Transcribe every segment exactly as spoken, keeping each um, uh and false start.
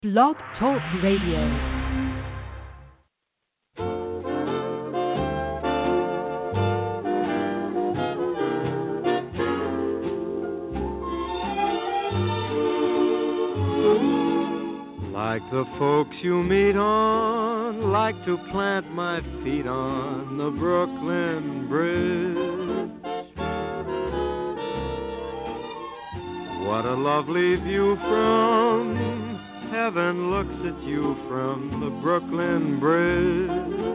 Blog Talk Radio. Like the folks you meet on, like to plant my feet on the Brooklyn Bridge. What a lovely view from heaven looks at you from the Brooklyn Bridge.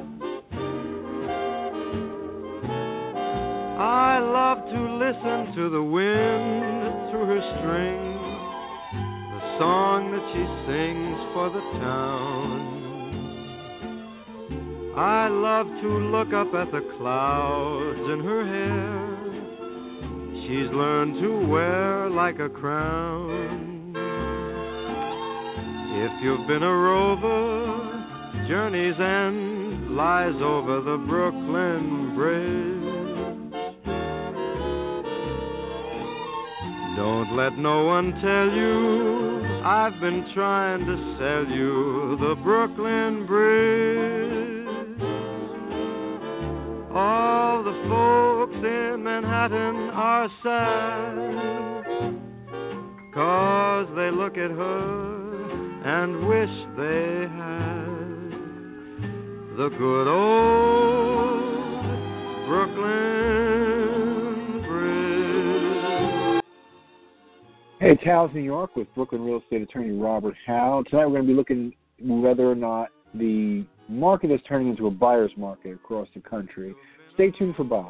I love to listen to the wind through her strings, the song that she sings for the town. I love to look up at the clouds in her hair. She's learned to wear like a crown. If you've been a rover, journey's end lies over the Brooklyn Bridge. Don't let no one tell you I've been trying to sell you the Brooklyn Bridge. All the folks in Manhattan are sad, 'cause they look at her and wish they had the good old Brooklyn Bridge. Hey, it's How's New York with Brooklyn real estate attorney Robert Howe. Tonight we're going to be looking whether or not the market is turning into a buyer's market across the country. Stay tuned for Bob.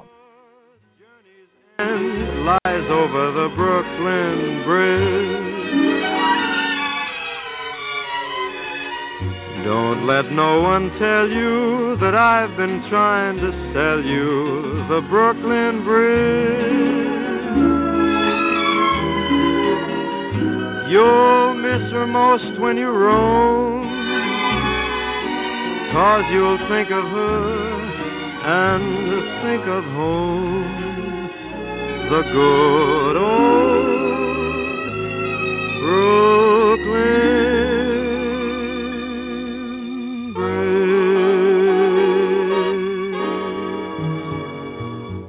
And lies over the Brooklyn Bridge. Don't let no one tell you that I've been trying to sell you the Brooklyn Bridge. You'll miss her most when you roam, 'cause you'll think of her and think of home, the good old Brooklyn Bridge.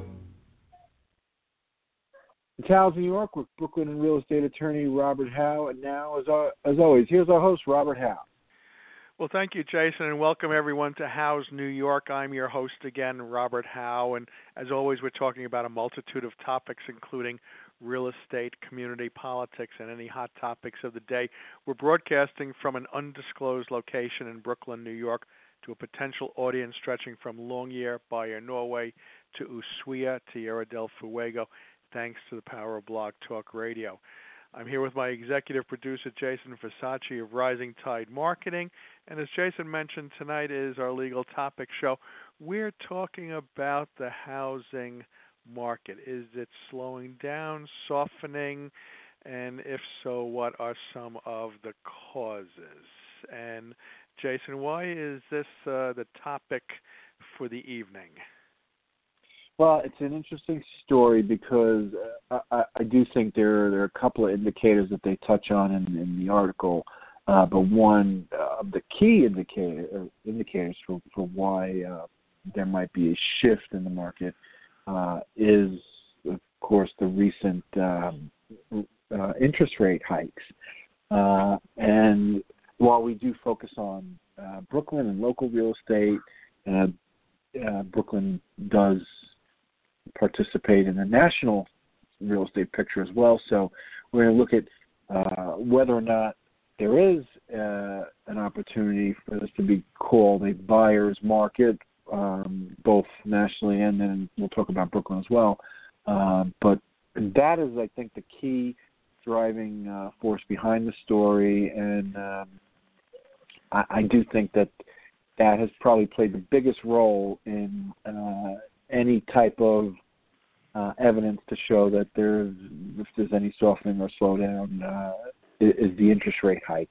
It's How's New York with Brooklyn real estate attorney Robert Howe. And now, as, our, as always, here's our host, Robert Howe. Well, thank you, Jason, and welcome everyone to How's New York. I'm your host again, Robert Howe, and as always, we're talking about a multitude of topics, including real estate, community politics, and any hot topics of the day. We're broadcasting from an undisclosed location in Brooklyn, New York, to a potential audience stretching from Longyear, Bayer, Norway, to Ushuaia, Tierra del Fuego, thanks to the power of Blog Talk Radio. I'm here with my executive producer, Jason Versace of Rising Tide Marketing. And as Jason mentioned, tonight is our Legal Topic Show. We're talking about the housing market. Is it slowing down, softening? And if so, what are some of the causes? And Jason, why is this uh, the topic for the evening? Well, it's an interesting story because uh, I, I do think there are, there are a couple of indicators that they touch on in, in the article, uh, but one of the key indicator, uh, indicators for, for why uh, there might be a shift in the market uh, is, of course, the recent um, uh, interest rate hikes. Uh, and while we do focus on uh, Brooklyn and local real estate, uh, uh, Brooklyn does participate in the national real estate picture as well. So we're going to look at uh, whether or not there is uh, an opportunity for this to be called a buyer's market, um, both nationally and then we'll talk about Brooklyn as well. Uh, but that is, I think, the key driving uh, force behind the story, and um, I, I do think that that has probably played the biggest role in uh, any type of uh, evidence to show that there's, if there's any softening or slowdown, uh, is the interest rate hike.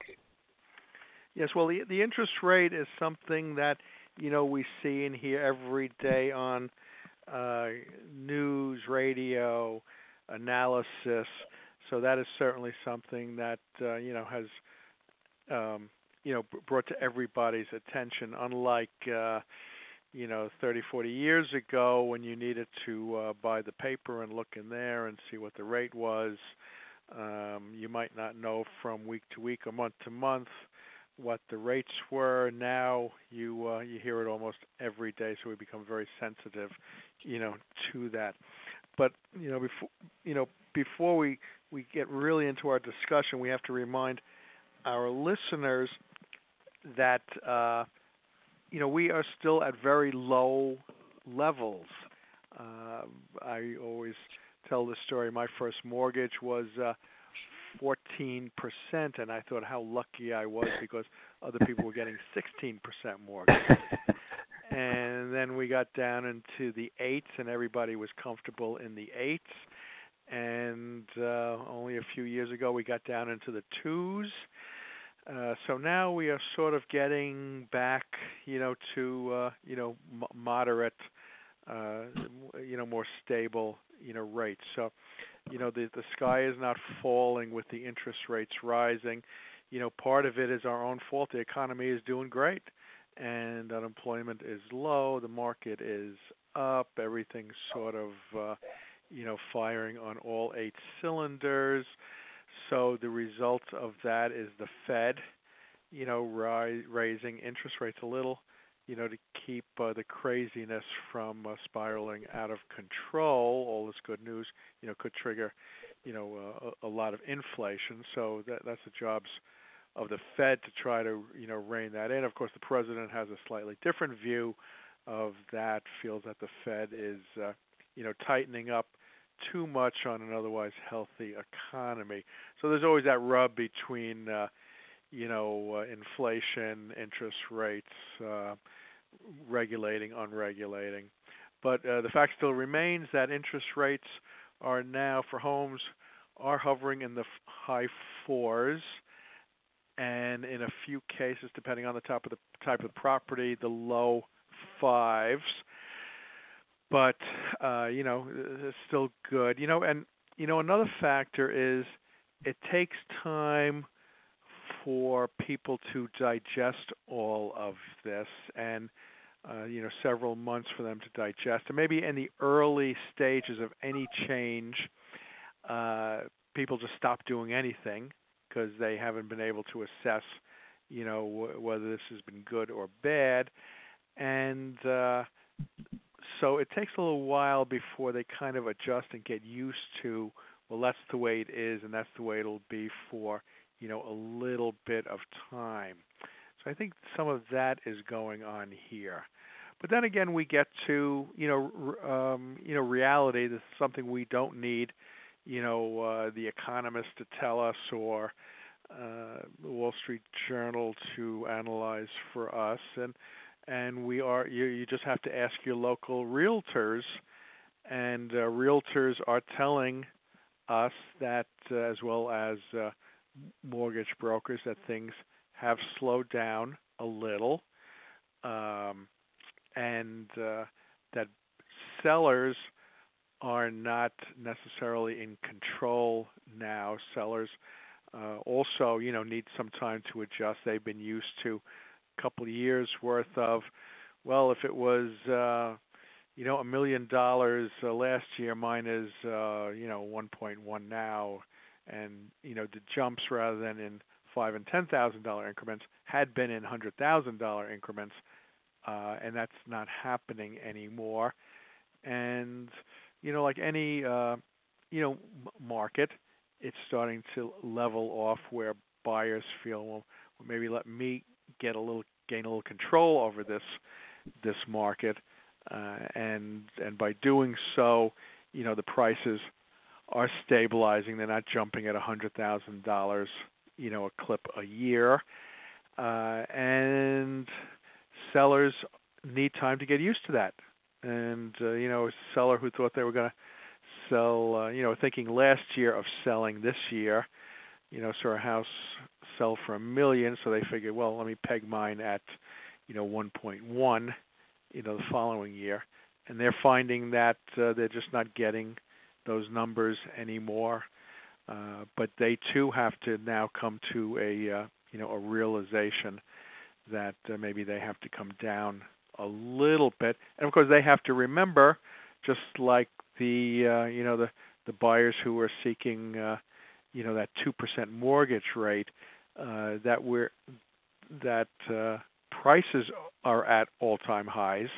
Yes, well, the, the interest rate is something that, you know, we see and hear every day on uh, news, radio, analysis. So that is certainly something that, uh, you know, has um, you know, brought to everybody's attention, unlike, uh, you know, thirty, forty years ago when you needed to uh, buy the paper and look in there and see what the rate was. Um, you might not know from week to week or month to month what the rates were. Now you uh, you hear it almost every day, so we become very sensitive, you know, to that. But you know, before you know, before we, we get really into our discussion, we have to remind our listeners that uh, you know we are still at very low levels. Uh, I always tell the story. My first mortgage was uh, fourteen percent, and I thought how lucky I was because other people were getting sixteen percent mortgage. And then we got down into the eights, and everybody was comfortable in the eights. And uh, only a few years ago, we got down into the twos. Uh, so now we are sort of getting back, you know, to uh, you know m- moderate, uh, you know, more stable, you know, rates. So, you know, the the sky is not falling with the interest rates rising. You know, part of it is our own fault. The economy is doing great, and unemployment is low. The market is up. Everything's sort of, uh, you know, firing on all eight cylinders. So the result of that is the Fed, you know, ri- raising interest rates a little, you know, to keep uh, the craziness from uh, spiraling out of control. All this good news, you know, could trigger, you know, uh, a, a lot of inflation. So that, that's the jobs of the Fed to try to, you know, rein that in. Of course, the president has a slightly different view of that, feels that the Fed is, uh, you know, tightening up too much on an otherwise healthy economy. So there's always that rub between, uh, you know, uh, inflation, interest rates, uh, regulating, unregulating. But uh, the fact still remains that interest rates are now, for homes, are hovering in the high fours, and in a few cases, depending on the type of the type of property, the low fives. But uh, you know, it's still good. You know, and you know, another factor is it takes time for people to digest all of this, and uh, you know, several months for them to digest. And maybe in the early stages of any change, uh, people just stop doing anything because they haven't been able to assess, you know, w- whether this has been good or bad. And uh, so it takes a little while before they kind of adjust and get used to, well, that's the way it is, and that's the way it'll be for, you know, a little bit of time. So I think some of that is going on here. But then again, we get to, you know, um, you know, reality. This is something we don't need, you know, uh, the economists to tell us or uh, the Wall Street Journal to analyze for us. And and we are, you, you just have to ask your local realtors, and uh, realtors are telling us that, uh, as well as uh, mortgage brokers, that things have slowed down a little, um, and uh, that sellers are not necessarily in control now. Sellers uh, also, you know, need some time to adjust. They've been used to a couple of years worth of, well, if it was, uh, you know, a million dollars uh, last year, mine is, uh, you know, one point one now, and you know, the jumps rather than in five and ten thousand dollar increments had been in hundred thousand dollar increments, uh, and that's not happening anymore. And you know, like any uh, you know market, it's starting to level off where buyers feel, well, well, maybe let me get a little gain a little control over this this market, uh, and and by doing so, you know, the prices are stabilizing. They're not jumping at a hundred thousand dollars, you know, a clip a year, uh, and sellers need time to get used to that. And uh, you know, a seller who thought they were going to sell, uh, you know, thinking last year of selling this year, you know, saw a house sell for a million, so they figured, well, let me peg mine at, you know, one point one, you know, the following year, and they're finding that uh, they're just not getting those numbers anymore. Uh, but they too have to now come to a uh, you know, a realization that uh, maybe they have to come down a little bit. And of course, they have to remember, just like the uh, you know the the buyers who are seeking uh, you know that two percent mortgage rate, uh, that we're that uh, prices are at all-time highs,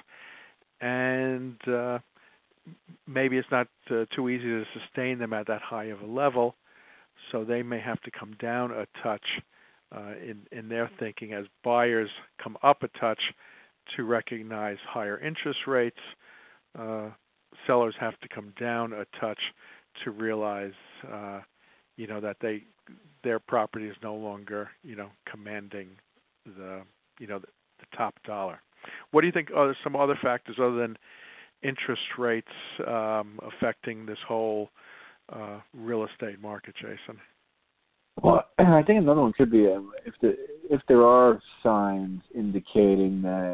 and uh, maybe it's not uh, too easy to sustain them at that high of a level, so they may have to come down a touch uh, in, in their thinking as buyers come up a touch to recognize higher interest rates. Uh, sellers have to come down a touch to realize, uh, you know, that they their property is no longer, you know, commanding the, you know, the, the top dollar. What do you think are some other factors other than interest rates um, affecting this whole uh, real estate market, Jason? Well, I think another one could be um, if the if there are signs indicating that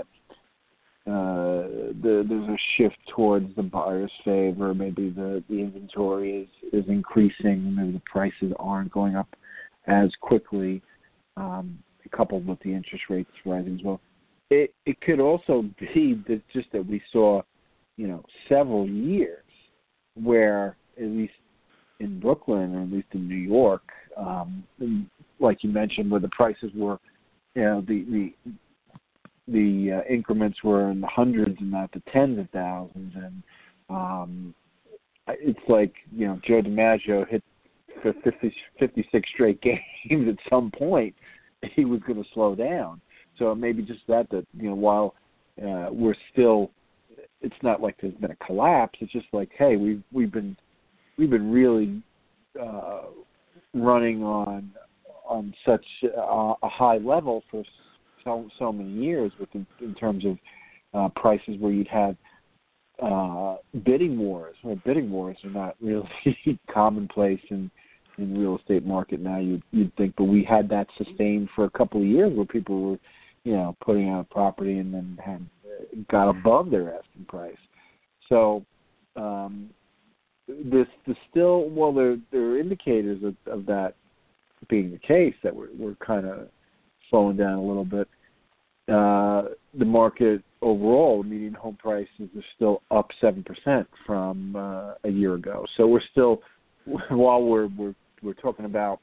uh, the, there's a shift towards the buyer's favor, maybe the, the inventory is, is increasing, maybe the prices aren't going up as quickly, um, coupled with the interest rates rising as well. It it could also be that just that we saw, you know, several years where, at least in Brooklyn or at least in New York, um, like you mentioned, where the prices were, you know, the the the uh, increments were in the hundreds and not the tens of thousands, and um, it's like, you know, Joe DiMaggio hit for fifty, fifty-six straight games at some point. He was going to slow down. So maybe just that, that, you know, while uh, we're still, it's not like there's been a collapse. It's just like, hey, we've we've been we've been really uh, running on on such uh, a high level for so so many years, with in, in terms of uh, prices where you'd have uh, bidding wars. Well, bidding wars are not really commonplace in. in the real estate market now, you'd, you'd think, but we had that sustained for a couple of years where people were, you know, putting out property and then had got above their asking price. So um, this, this still, well, there, there are indicators of, of that being the case, that we're, we're kind of slowing down a little bit. Uh, the market overall, median home prices are still up seven percent from uh, a year ago. So we're still, while we're we're we're talking about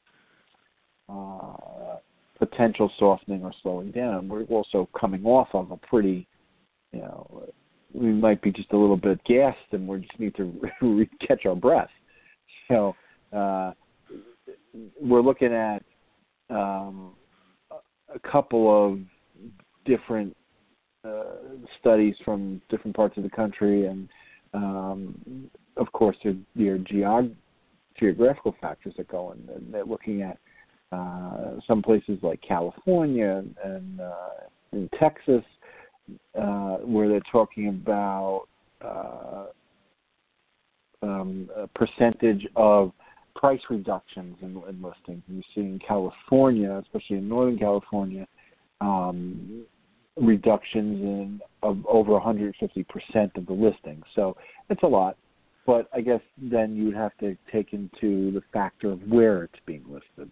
uh, potential softening or slowing down, we're also coming off of a pretty, you know, we might be just a little bit gassed, and we just need to catch our breath. So uh, we're looking at um, a couple of different uh, studies from different parts of the country, and um, of course, there, there are geog- geographical factors that go in. And they're looking at uh, some places like California and uh, in Texas, uh, where they're talking about uh, um, a percentage of price reductions in, in listings. And you see in California, especially in Northern California, um, reductions in of over one hundred fifty percent of the listings. So it's a lot. But I guess then you would have to take into the factor of where it's being listed.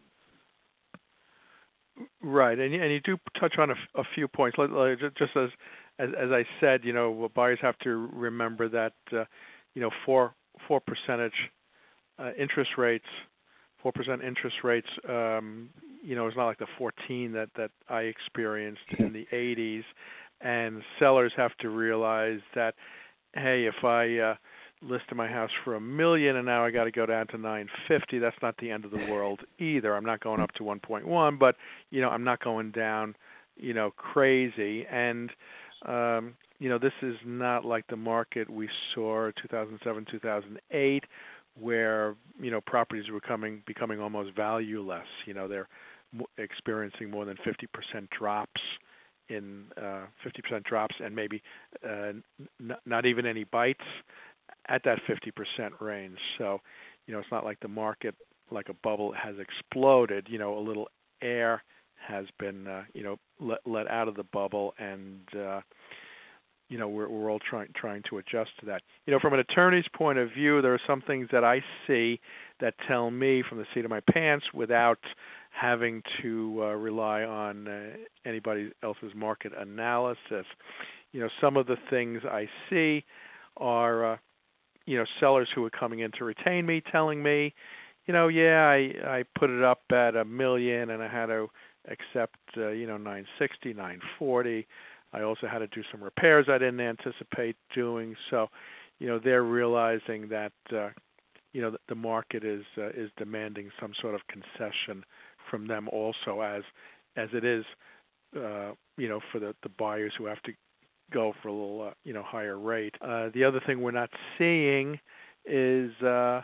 Right, and and you do touch on a, a few points. Just as, as as I said, you know, buyers have to remember that uh, you know four four percentage uh, interest rates, four percent interest rates. Um, you know, it's not like the fourteen that that I experienced in the eighties. And sellers have to realize that, hey, if I uh, listed my house for a million and now I got to go down to nine fifty, that's not the end of the world either. I'm not going up to one point one, but you know, I'm not going down, you know, crazy. And um, you know, this is not like the market we saw two thousand seven, two thousand eight, where you know properties were coming becoming almost valueless. You know, they're experiencing more than fifty percent drops in uh, fifty percent drops, and maybe uh, n- not even any bites at that fifty percent range. So, you know, it's not like the market, like a bubble, has exploded. You know, a little air has been, uh, you know, let, let out of the bubble, and uh, you know, we're we're all trying trying to adjust to that. You know, from an attorney's point of view, there are some things that I see that tell me from the seat of my pants, without having to uh, rely on uh, anybody else's market analysis. You know, some of the things I see are, uh, you know, sellers who are coming in to retain me telling me, you know, yeah, I, I put it up at a million and I had to accept, uh, you know, nine sixty, nine forty. I also had to do some repairs I didn't anticipate doing. So, you know, they're realizing that, uh, you know, the market is uh, is demanding some sort of concession from them also, as as it is, uh, you know, for the, the buyers who have to go for a little, uh, you know, higher rate. Uh, the other thing we're not seeing is, uh,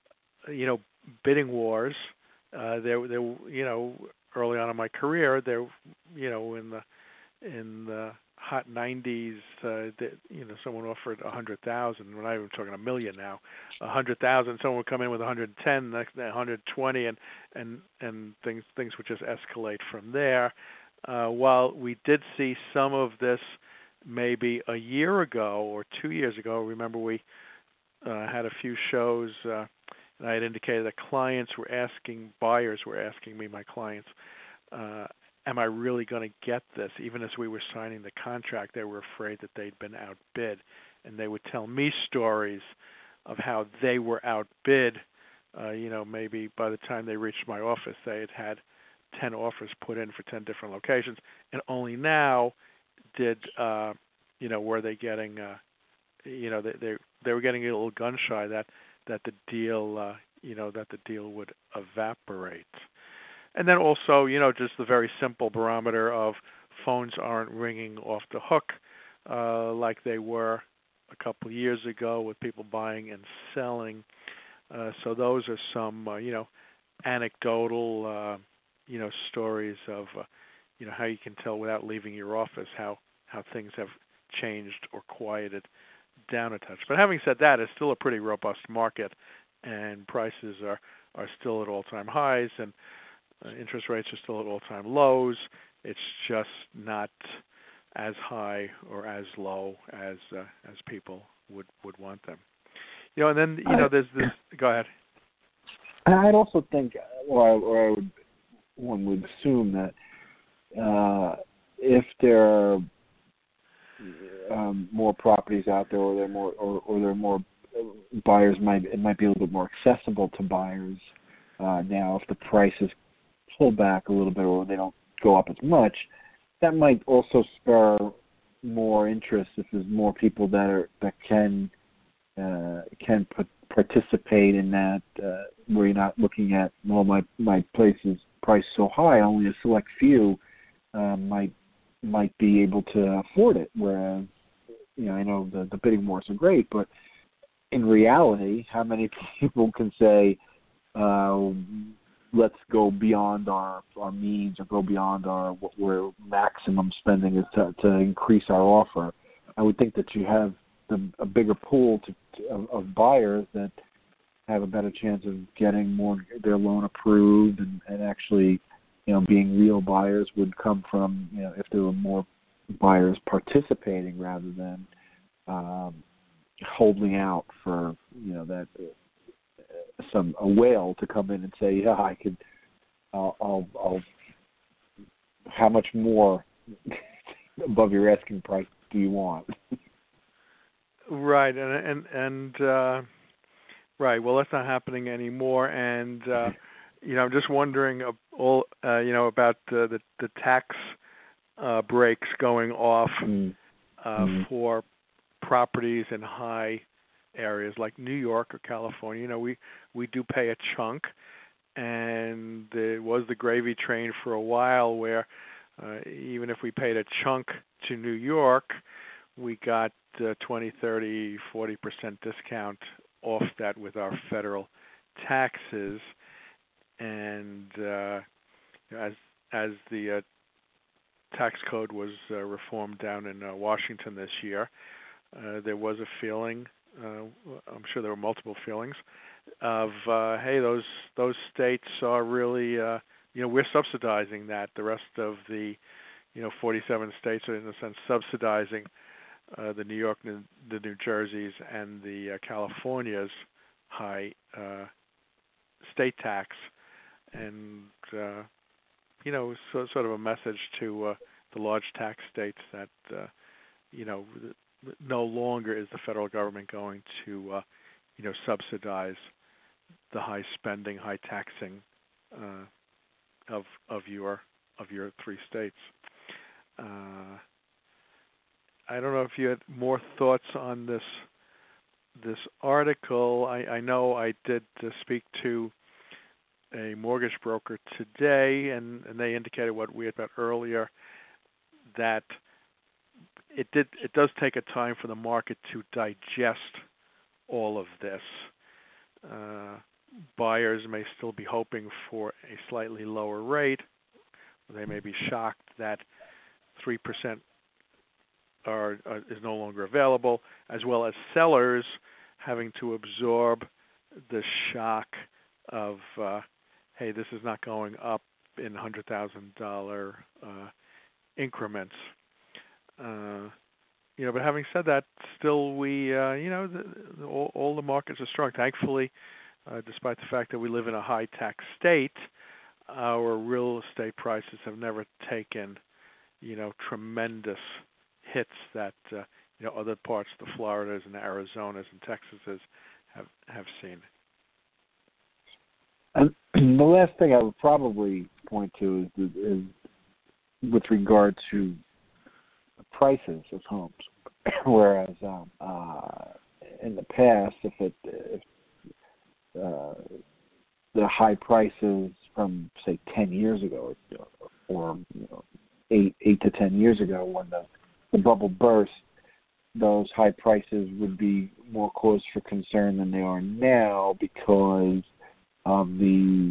you know, bidding wars. Uh, there, there, you know, early on in my career, there, you know, in the in the hot nineties, uh, that, you know, someone offered a hundred thousand. We're not even talking a million now. A hundred thousand. Someone would come in with a hundred ten, next a hundred twenty, and and and things things would just escalate from there. Uh, while we did see some of this maybe a year ago or two years ago, remember we uh, had a few shows, uh, and I had indicated that clients were asking, buyers were asking me, my clients, uh, am I really going to get this? Even as we were signing the contract, they were afraid that they'd been outbid, and they would tell me stories of how they were outbid. Uh, you know, maybe by the time they reached my office, they had had ten offers put in for ten different locations, and only now did, uh, you know, were they getting, uh, you know, they, they they were getting a little gun shy that that the deal, uh, you know, that the deal would evaporate. And then also, you know, just the very simple barometer of phones aren't ringing off the hook uh, like they were a couple of years ago with people buying and selling. Uh, so those are some, uh, you know, anecdotal, uh, you know, stories of, uh, you know, how you can tell without leaving your office how, how things have changed or quieted down a touch. But having said that, it's still a pretty robust market, and prices are, are still at all-time highs, and Uh, interest rates are still at all-time lows. It's just not as high or as low as uh, as people would, would want them. You know, and then you know, there's this. Go ahead. I'd also think, or, or I would, one would assume that uh, if there are um, more properties out there, or there are more, or, or there are more buyers, might it might be a little bit more accessible to buyers uh, now. If the prices pull back a little bit, or they don't go up as much, that might also spur more interest if there's more people that are that can uh, can put, participate in that. Uh, where you're not looking at, well, my my place is priced so high, only a select few uh, might might be able to afford it. Whereas, you know, I know the the bidding wars are great, but in reality, how many people can say, Uh, let's go beyond our, our means, or go beyond our what we're maximum spending is to, to increase our offer? I would think that you have the, a bigger pool to, to, of, of buyers that have a better chance of getting more their loan approved, and, and actually, you know, being real buyers would come from, you know, if there were more buyers participating rather than um, holding out for, you know, that. Uh, some a whale to come in and say, yeah, I could, uh, I'll, I'll, how much more above your asking price do you want? Right, and and and uh, right. Well, that's not happening anymore, and uh, you know, I'm just wondering, uh, all uh, you know, about uh, the the tax uh, breaks going off mm. uh, mm. for properties in high areas like New York or California. You know, we, we do pay a chunk, and there was the gravy train for a while where uh, even if we paid a chunk to New York, we got uh, twenty, thirty, forty percent discount off that with our federal taxes. And uh, as as the uh, tax code was uh, reformed down in uh, Washington this year, uh, there was a feeling, Uh, I'm sure there were multiple feelings of, uh, hey, those those states are really, uh, you know, we're subsidizing that. The rest of the, you know, forty-seven states are in a sense subsidizing uh, the New York, the New Jerseys, and the uh, California's high uh, state tax, and uh, you know, so, sort of a message to uh, the large tax states that, uh, you know, no longer is the federal government going to, uh, you know, subsidize the high spending, high taxing uh, of of your of your three states. Uh, I don't know if you had more thoughts on this this article. I, I know I did uh, speak to a mortgage broker today, and, and they indicated what we had about earlier, that it did it does take a time for the market to digest all of this. Uh, buyers may still be hoping for a slightly lower rate. They may be shocked that three percent are, are is no longer available, as well as sellers having to absorb the shock of, uh, hey, this is not going up in one hundred thousand dollars uh, increments. Uh, you know, but having said that, still we, uh, you know, the, the, all, all the markets are strong. Thankfully, uh, despite the fact that we live in a high tax state, our real estate prices have never taken, you know, tremendous hits that uh, you know other parts of the Floridas and the Arizonas and Texases have have seen. And the last thing I would probably point to is, is with regard to the prices of homes. Whereas um, uh, in the past, if it if uh, the high prices from say ten years ago, or, or you know, eight eight to ten years ago, when the, the bubble burst, those high prices would be more cause for concern than they are now because of the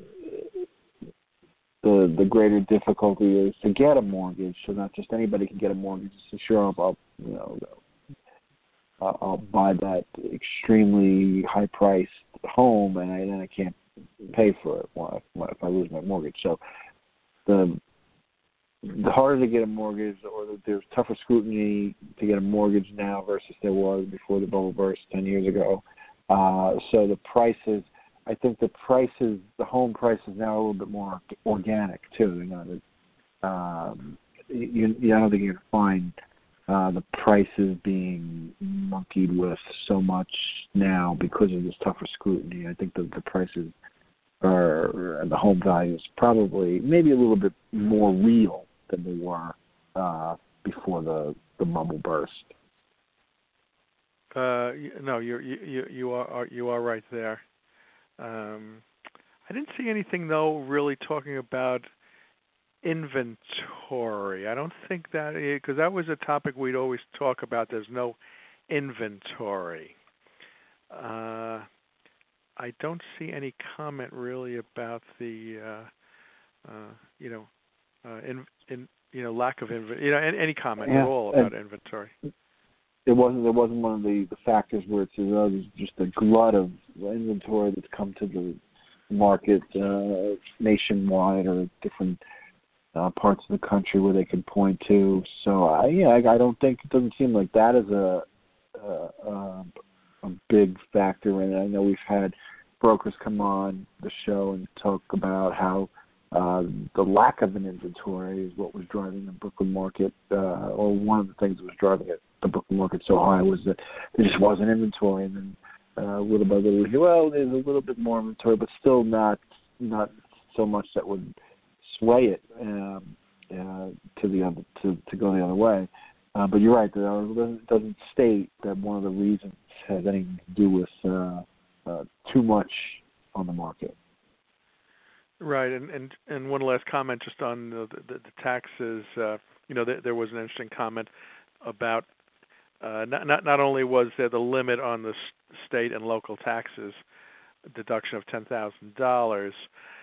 the the greater difficulty is to get a mortgage. So not just anybody can get a mortgage. It's sure I'll you know I'll, I'll buy that extremely high priced home and I, then I can't pay for it if I lose my mortgage. So the the harder to get a mortgage, or there's tougher scrutiny to get a mortgage now versus there was before the bubble burst ten years ago. Uh, so the prices, I think the prices, the home prices now are a little bit more organic too. You know, um, you, you, I don't think you're going to find uh, the prices being monkeyed with so much now because of this tougher scrutiny. I think the, the prices are, the home values probably maybe a little bit more real than they were uh, before the, the bubble burst. Uh, no, you're, you you are you are right there. Um, I didn't see anything though really talking about inventory. I don't think that, because that was a topic we'd always talk about. There's no inventory. Uh, I don't see any comment really about the uh, uh, you know uh, in, in you know lack of inventory. You know any, any comment yeah, at all about inventory. It wasn't. There wasn't one of the, the factors where it says, "Oh, there's just a glut of inventory that's come to the market uh, nationwide or different uh, parts of the country where they could point to." So, I, yeah, I, I don't think it doesn't seem like that is a a, a, a big factor. And I know we've had brokers come on the show and talk about how uh, the lack of an inventory is what was driving the Brooklyn market, uh, or one of the things that was driving it. The Brooklyn market so high was that there just wasn't inventory, and then uh, little by little, we hear, well, there's a little bit more inventory, but still not not so much that would sway it um, uh, to the other to, to go the other way. Uh, but you're right, it doesn't, doesn't state that one of the reasons has anything to do with uh, uh, too much on the market. Right, and and, and one last comment just on the, the, the taxes. Uh, you know, there, there was an interesting comment about. Uh, not, not not only was there the limit on the state and local taxes, deduction of ten thousand dollars,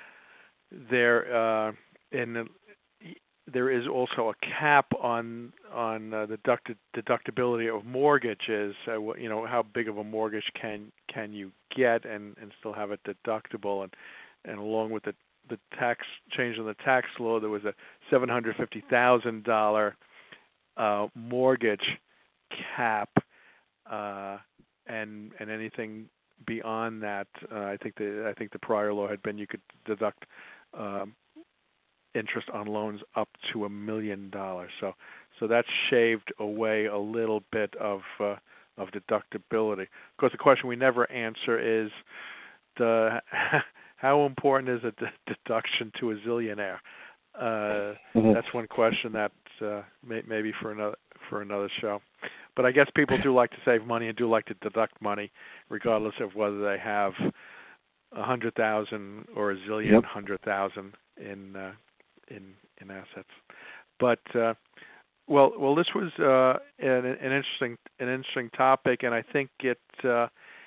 there uh, in there is also a cap on on uh, the deducted, deductibility of mortgages. Uh, you know, how big of a mortgage can can you get and, and still have it deductible, and and along with the the tax change in the tax law, there was a seven hundred fifty thousand dollar uh, mortgage cap, uh, and and anything beyond that, uh, I think the I think the prior law had been you could deduct um, interest on loans up to a million dollars. So, so that's shaved away a little bit of uh, of deductibility. Of course, the question we never answer is the how important is a d- deduction to a zillionaire? Uh, mm-hmm. That's one question that uh, may, maybe for another for another show. But I guess people do like to save money and do like to deduct money, regardless of whether they have a hundred thousand or a zillion yep. hundred thousand in uh, in in assets. But uh, well, well, this was uh, an, an interesting an interesting topic, and I think it. Uh,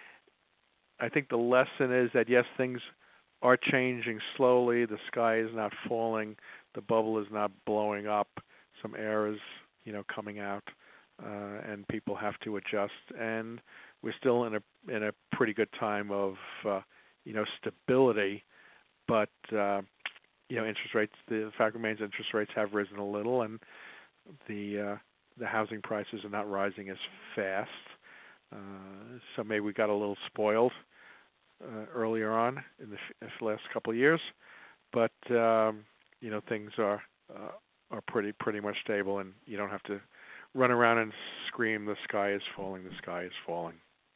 I think the lesson is that yes, things are changing slowly. The sky is not falling. The bubble is not blowing up. Some air is, you know, coming out, uh, and people have to adjust. And we're still in a in a pretty good time of, uh, you know, stability. But uh, you know, interest rates. The fact remains, interest rates have risen a little, and the uh, the housing prices are not rising as fast. Uh, so maybe we got a little spoiled uh, earlier on in the, f- the last couple of years, but um, you know, things are uh, are pretty pretty much stable, and you don't have to run around and scream, "The sky is falling! The sky is falling!"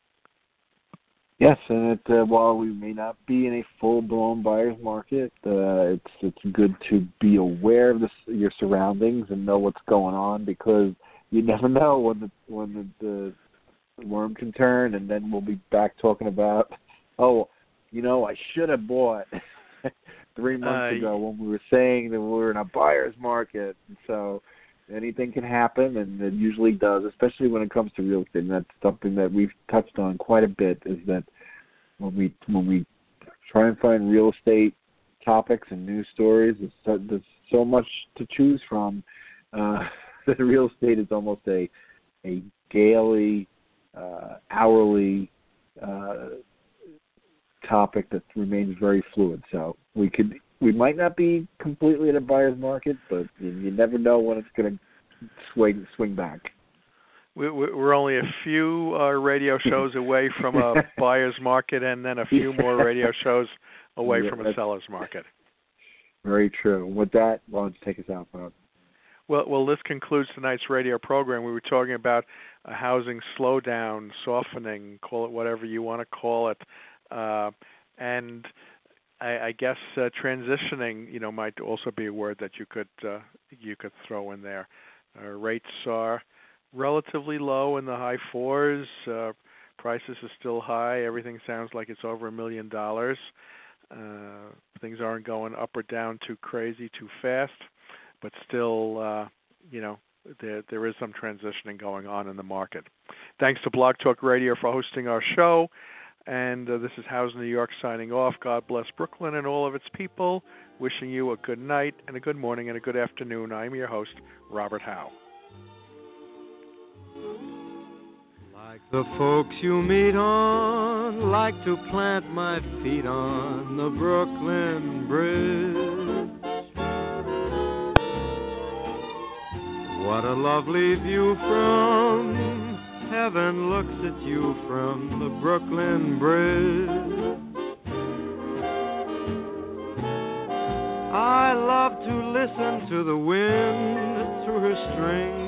Yes, and it, uh, while we may not be in a full-blown buyer's market, uh, it's it's good to be aware of this, your surroundings and know what's going on, because you never know when the when the, the worm can turn, and then we'll be back talking about, oh, you know, I should have bought three months uh, ago when we were saying that we were in a buyer's market. And so anything can happen, and it usually does, especially when it comes to real estate. And that's something that we've touched on quite a bit, is that when we when we try and find real estate topics and news stories, there's so, there's so much to choose from. Uh, that real estate is almost a a daily, uh, hourly uh, topic that remains very fluid. So we could we might not be completely in a buyer's market, but you, you never know when it's going to swing swing back. We, we're only a few uh, radio shows away from a buyer's market, and then a few more radio shows away yeah, from a seller's market. Very true. With that, why don't you take us out, Bob? Well, well, this concludes tonight's radio program. We were talking about a housing slowdown, softening, call it whatever you want to call it, uh, and I, I guess uh, transitioning, you know, might also be a word that you could uh, you could throw in there. Uh, rates are relatively low in the high fours. Uh, prices are still high. Everything sounds like it's over a million dollars. Uh, things aren't going up or down too crazy, too fast. But still, uh, you know, there there is some transitioning going on in the market. Thanks to Blog Talk Radio for hosting our show. And uh, this is House New York signing off. God bless Brooklyn and all of its people. Wishing you a good night and a good morning and a good afternoon. I'm your host, Robert Howe. Like the folks you meet on, like to plant my feet on the Brooklyn Bridge. What a lovely view from heaven looks at you from the Brooklyn Bridge. I love to listen to the wind through her strings